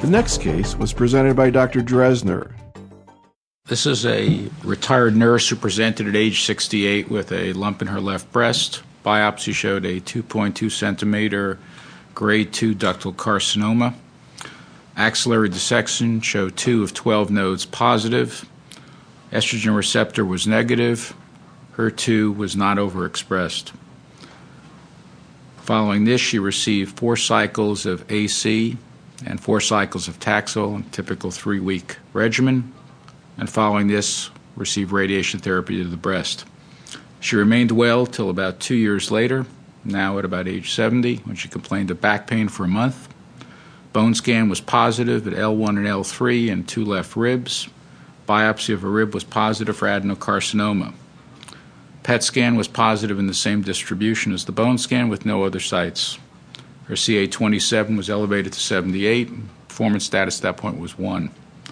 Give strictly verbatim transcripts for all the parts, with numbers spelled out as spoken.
The next case was presented by Doctor Dresner. This is a retired nurse who presented at age sixty-eight with a lump in her left breast. Biopsy showed a two point two centimeter grade two ductal carcinoma. Axillary dissection showed two of twelve nodes positive. Estrogen receptor was negative. H E R two was not overexpressed. Following this, she received four cycles of A C and four cycles of Taxol, a typical three-week regimen, and following this, received radiation therapy to the breast. She remained well till about two years later, now at about age seventy, when she complained of back pain for a month. Bone scan was positive at L one and L three and two left ribs. Biopsy of her rib was positive for adenocarcinoma. P E T scan was positive in the same distribution as the bone scan with no other sites. Her C A twenty-seven was elevated to seventy-eight. Performance status at that point was one.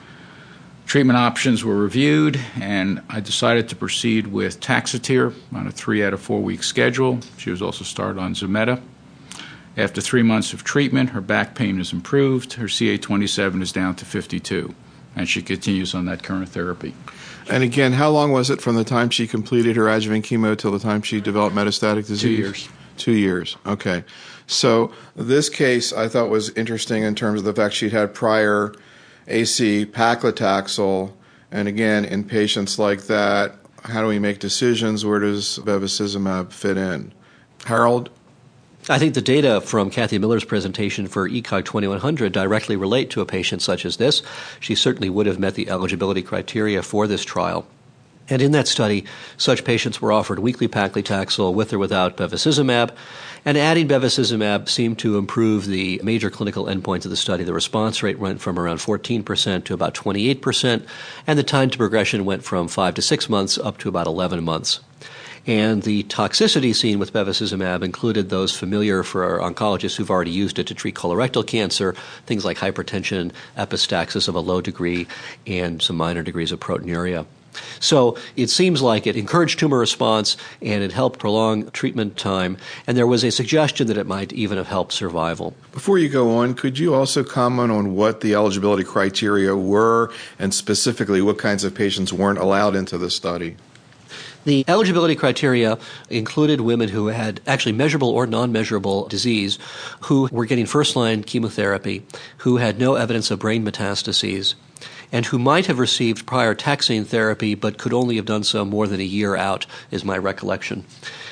Treatment options were reviewed, and I decided to proceed with Taxotere on a three out of four week schedule. She was also started on Zometa. After three months of treatment, her back pain is improved. Her C A twenty-seven is down to fifty-two, and she continues on that current therapy. And again, how long was it from the time she completed her adjuvant chemo till the time she developed metastatic disease? Two years. Two years, okay. So this case I thought was interesting in terms of the fact she'd had prior A C, paclitaxel, and again, in patients like that, how do we make decisions? Where does bevacizumab fit in? Harold? I think the data from Kathy Miller's presentation for E C O G twenty-one hundred directly relate to a patient such as this. She certainly would have met the eligibility criteria for this trial. And in that study, such patients were offered weekly paclitaxel with or without bevacizumab, and adding bevacizumab seemed to improve the major clinical endpoints of the study. The response rate went from around fourteen percent to about twenty-eight percent, and the time to progression went from five to six months up to about eleven months. And the toxicity seen with bevacizumab included those familiar for our oncologists who've already used it to treat colorectal cancer, things like hypertension, epistaxis of a low degree, and some minor degrees of proteinuria. So it seems like it encouraged tumor response and it helped prolong treatment time, and there was a suggestion that it might even have helped survival. Before you go on, could you also comment on what the eligibility criteria were and specifically what kinds of patients weren't allowed into the study? The eligibility criteria included women who had actually measurable or non-measurable disease, who were getting first-line chemotherapy, who had no evidence of brain metastases, and who might have received prior taxane therapy but could only have done so more than a year out, is my recollection.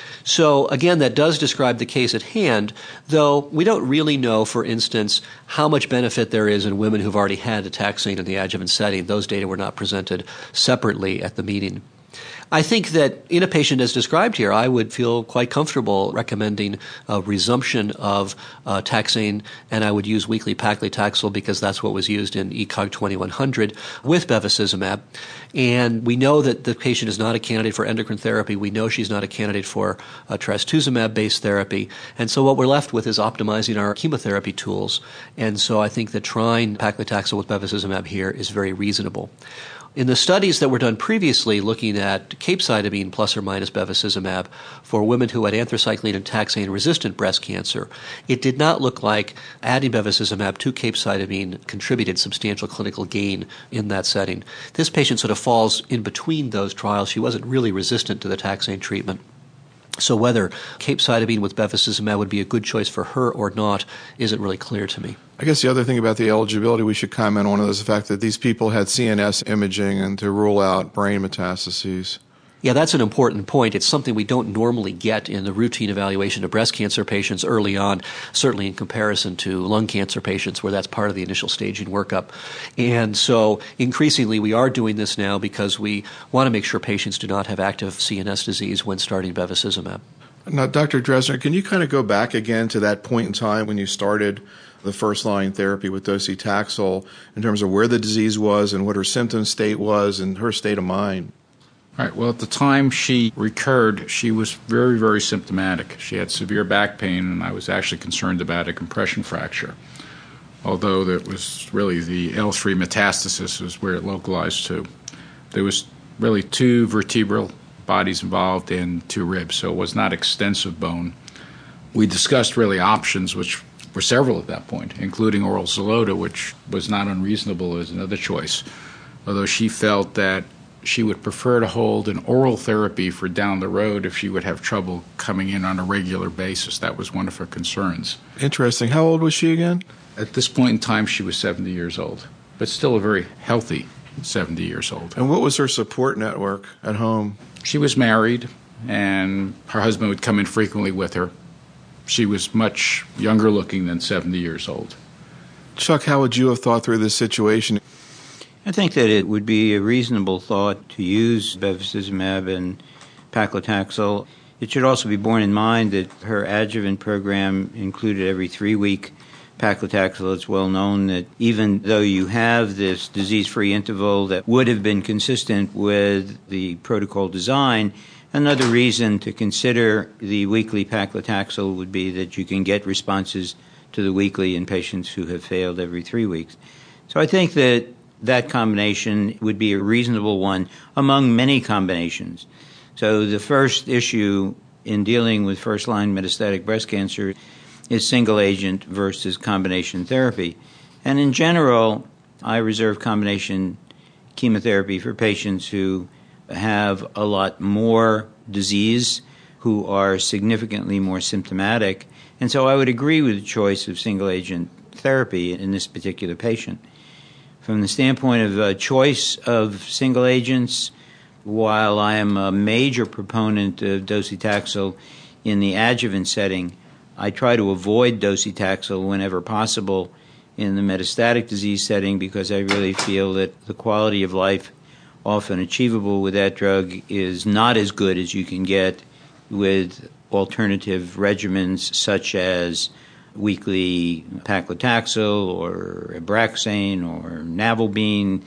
So again, that does describe the case at hand, though we don't really know, for instance, how much benefit there is in women who've already had a taxane in the adjuvant setting. Those data were not presented separately at the meeting. I think that in a patient as described here, I would feel quite comfortable recommending a resumption of uh, taxane, and I would use weekly paclitaxel because that's what was used in E C O G twenty-one hundred with bevacizumab. And we know that the patient is not a candidate for endocrine therapy. We know she's not a candidate for a trastuzumab-based therapy. And so what we're left with is optimizing our chemotherapy tools. And so I think that trying paclitaxel with bevacizumab here is very reasonable. In the studies that were done previously looking at capecitabine plus or minus bevacizumab for women who had anthracycline and taxane-resistant breast cancer, it did not look like adding bevacizumab to capecitabine contributed substantial clinical gain in that setting. This patient sort of falls in between those trials. She wasn't really resistant to the taxane treatment. So whether capecitabine with bevacizumab would be a good choice for her or not isn't really clear to me. I guess the other thing about the eligibility we should comment on is the fact that these people had C N S imaging and to rule out brain metastases. Yeah, that's an important point. It's something we don't normally get in the routine evaluation of breast cancer patients early on, certainly in comparison to lung cancer patients where that's part of the initial staging workup. And so increasingly we are doing this now because we want to make sure patients do not have active C N S disease when starting bevacizumab. Now, Doctor Dresner, can you kind of go back again to that point in time when you started the first-line therapy with docetaxel in terms of where the disease was and what her symptom state was and her state of mind? All right. Well, at the time she recurred, she was very, very symptomatic. She had severe back pain, and I was actually concerned about a compression fracture, although that was really the L three metastasis was where it localized to. There was really two vertebral bodies involved and two ribs, so it was not extensive bone. We discussed really options, which for several at that point, including oral Xeloda, which was not unreasonable as another choice, although she felt that she would prefer to hold an oral therapy for down the road if she would have trouble coming in on a regular basis. That was one of her concerns. Interesting. How old was she again? At this point in time, she was seventy years old, but still a very healthy seventy years old. And what was her support network at home? She was married, and her husband would come in frequently with her. She was much younger looking than seventy years old. Chuck, how would you have thought through this situation? I think that it would be a reasonable thought to use bevacizumab and paclitaxel. It should also be borne in mind that her adjuvant program included every three-week paclitaxel. It's well known that even though you have this disease-free interval that would have been consistent with the protocol design, another reason to consider the weekly paclitaxel would be that you can get responses to the weekly in patients who have failed every three weeks. So I think that that combination would be a reasonable one among many combinations. So the first issue in dealing with first-line metastatic breast cancer is single-agent versus combination therapy. And in general, I reserve combination chemotherapy for patients who have a lot more disease, who are significantly more symptomatic. And so I would agree with the choice of single-agent therapy in this particular patient. From the standpoint of uh, choice of single agents, while I am a major proponent of docetaxel in the adjuvant setting, I try to avoid docetaxel whenever possible in the metastatic disease setting because I really feel that the quality of life often achievable with that drug is not as good as you can get with alternative regimens such as weekly paclitaxel or Abraxane or Navalbine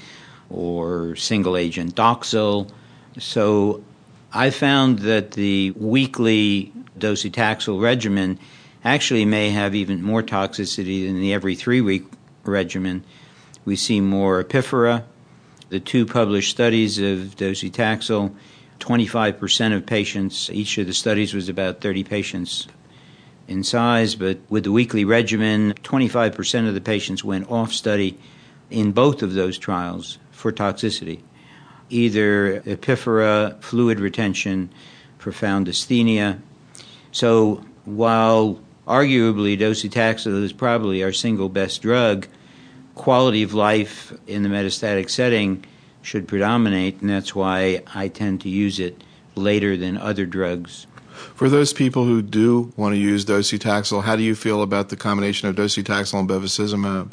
or single-agent Doxil. So I found that the weekly docetaxel regimen actually may have even more toxicity than the every three-week regimen. We see more epiphora. The two published studies of docetaxel, twenty-five percent of patients, each of the studies was about thirty patients in size, but with the weekly regimen, twenty-five percent of the patients went off study in both of those trials for toxicity, either epiphora, fluid retention, profound asthenia. So while arguably docetaxel is probably our single best drug, quality of life in the metastatic setting should predominate, and that's why I tend to use it later than other drugs. For those people who do want to use docetaxel, how do you feel about the combination of docetaxel and bevacizumab?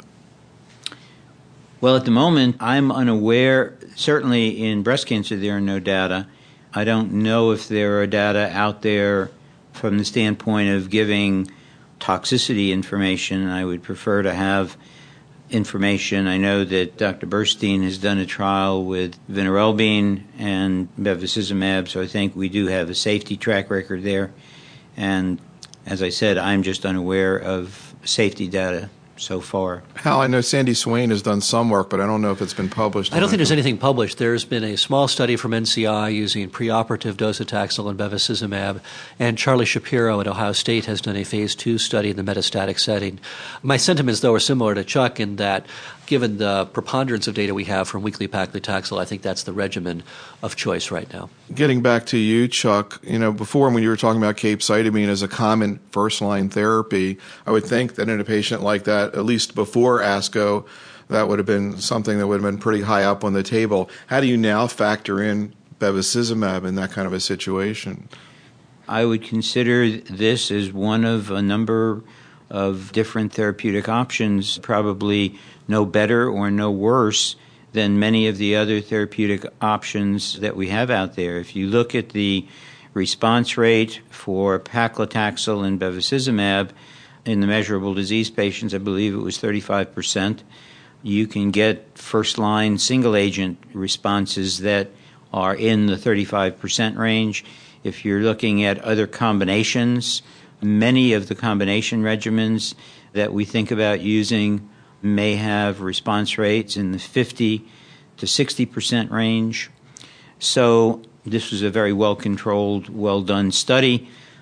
Well, at the moment, I'm unaware. Certainly in breast cancer, there are no data. I don't know if there are data out there from the standpoint of giving toxicity information. I would prefer to have information. I know that Doctor Burstein has done a trial with vinorelbine and bevacizumab, so I think we do have a safety track record there. And as I said, I'm just unaware of safety data so far. Hal, I know Sandy Swain has done some work, but I don't know if it's been published. I don't think there's anything published. There's been a small study from N C I using preoperative docetaxel and bevacizumab, and Charlie Shapiro at Ohio State has done a phase two study in the metastatic setting. My sentiments, though, are similar to Chuck in that given the preponderance of data we have from weekly paclitaxel, I think that's the regimen of choice right now. Getting back to you, Chuck, you know, before when you were talking about capecitabine as a common first-line therapy, I would think that in a patient like that, at least before ASCO, that would have been something that would have been pretty high up on the table. How do you now factor in bevacizumab in that kind of a situation? I would consider this as one of a number of different therapeutic options, probably no better or no worse than many of the other therapeutic options that we have out there. If you look at the response rate for paclitaxel and bevacizumab in the measurable disease patients, I believe it was thirty-five percent. You can get first-line single-agent responses that are in the thirty-five percent range. If you're looking at other combinations, many of the combination regimens that we think about using may have response rates in the fifty to sixty percent range. So this was a very well-controlled, well-done study,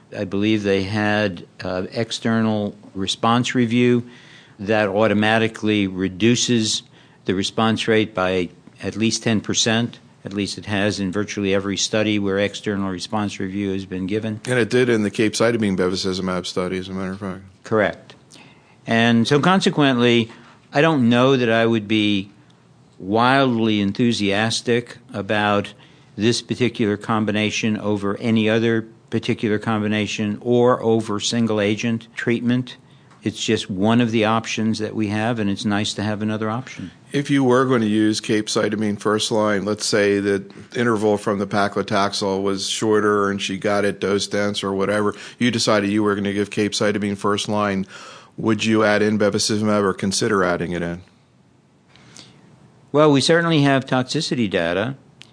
I believe they had uh, external response review that automatically reduces the response rate by at least ten percent. At least it has in virtually every study where external response review has been given. And it did in the capecitabine bevacizumab study, as a matter of fact. Correct. And so consequently, I don't know that I would be wildly enthusiastic about this particular combination over any other particular combination or over single agent treatment. It's just one of the options that we have, and it's nice to have another option. If you were going to use capecitabine first line, let's say the interval from the paclitaxel was shorter and she got it dose dense or whatever, you decided you were going to give capecitabine first line, would you add in bevacizumab or consider adding it in? Well, we certainly have toxicity data,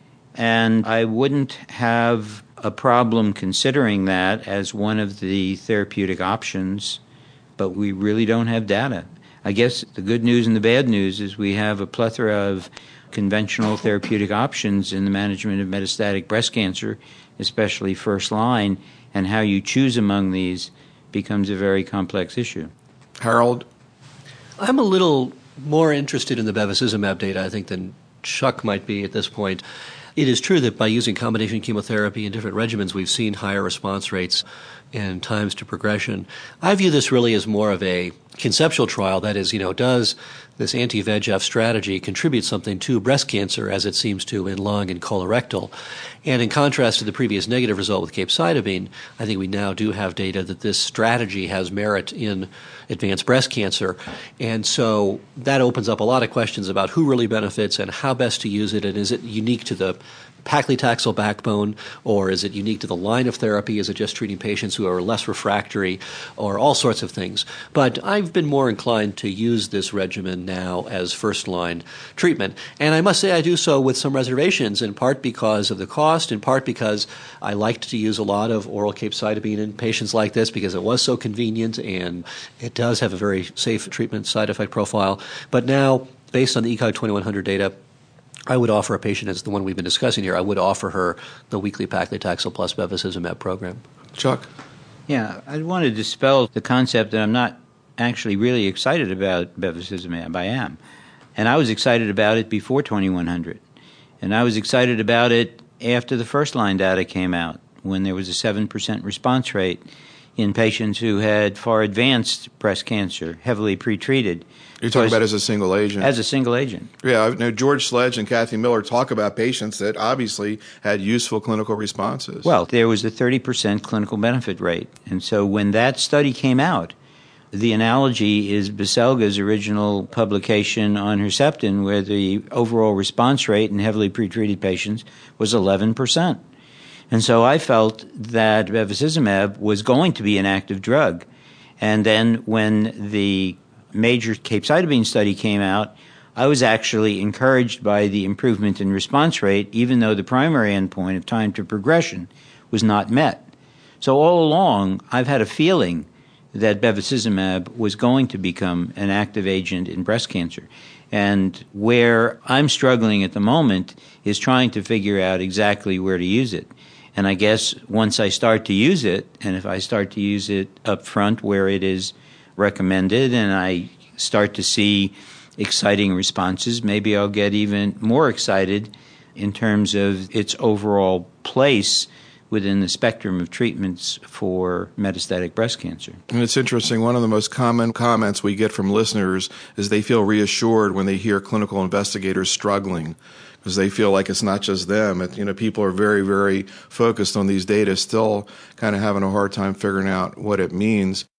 and I wouldn't have a problem considering that as one of the therapeutic options, but we really don't have data. I guess the good news and the bad news is we have a plethora of conventional therapeutic options in the management of metastatic breast cancer, especially first line, and how you choose among these becomes a very complex issue. Harold? I'm a little more interested in the bevacizumab data, I think, than Chuck might be at this point. It is true that by using combination chemotherapy in different regimens, we've seen higher response rates and times to progression. I view this really as more of a conceptual trial. That is, you know, does this anti-V E G F strategy contribute something to breast cancer as it seems to in lung and colorectal? And in contrast to the previous negative result with capecitabine, I think we now do have data that this strategy has merit in advanced breast cancer. And so that opens up a lot of questions about who really benefits and how best to use it, and is it unique to the paclitaxel backbone, or is it unique to the line of therapy? Is it just treating patients who are less refractory, or all sorts of things? But I've been more inclined to use this regimen now as first-line treatment. And I must say I do so with some reservations, in part because of the cost, in part because I liked to use a lot of oral capecitabine in patients like this because it was so convenient and it does have a very safe treatment side effect profile. But now, based on the ECOG twenty-one hundred data, I would offer a patient, as the one we've been discussing here, I would offer her the weekly paclitaxel plus bevacizumab program. Chuck? Yeah, I want to dispel the concept that I'm not actually really excited about bevacizumab. I am. And I was excited about it before twenty-one hundred. And I was excited about it after the first-line data came out, when there was a seven percent response rate in patients who had far advanced breast cancer, heavily pretreated. You're talking about as a single agent? As a single agent. Yeah, I know George Sledge and Kathy Miller talk about patients that obviously had useful clinical responses. Well, there was a thirty percent clinical benefit rate. And so when that study came out, the analogy is Baselga's original publication on Herceptin, where the overall response rate in heavily pretreated patients was eleven percent. And so I felt that bevacizumab was going to be an active drug. And then when the major capecitabine study came out, I was actually encouraged by the improvement in response rate, even though the primary endpoint of time to progression was not met. So all along, I've had a feeling that bevacizumab was going to become an active agent in breast cancer. And where I'm struggling at the moment is trying to figure out exactly where to use it. And I guess once I start to use it, and if I start to use it up front where it is recommended and I start to see exciting responses, maybe I'll get even more excited in terms of its overall place within the spectrum of treatments for metastatic breast cancer. And it's interesting, one of the most common comments we get from listeners is they feel reassured when they hear clinical investigators struggling, because they feel like it's not just them. It, you know, people are very, very focused on these data, still kind of having a hard time figuring out what it means.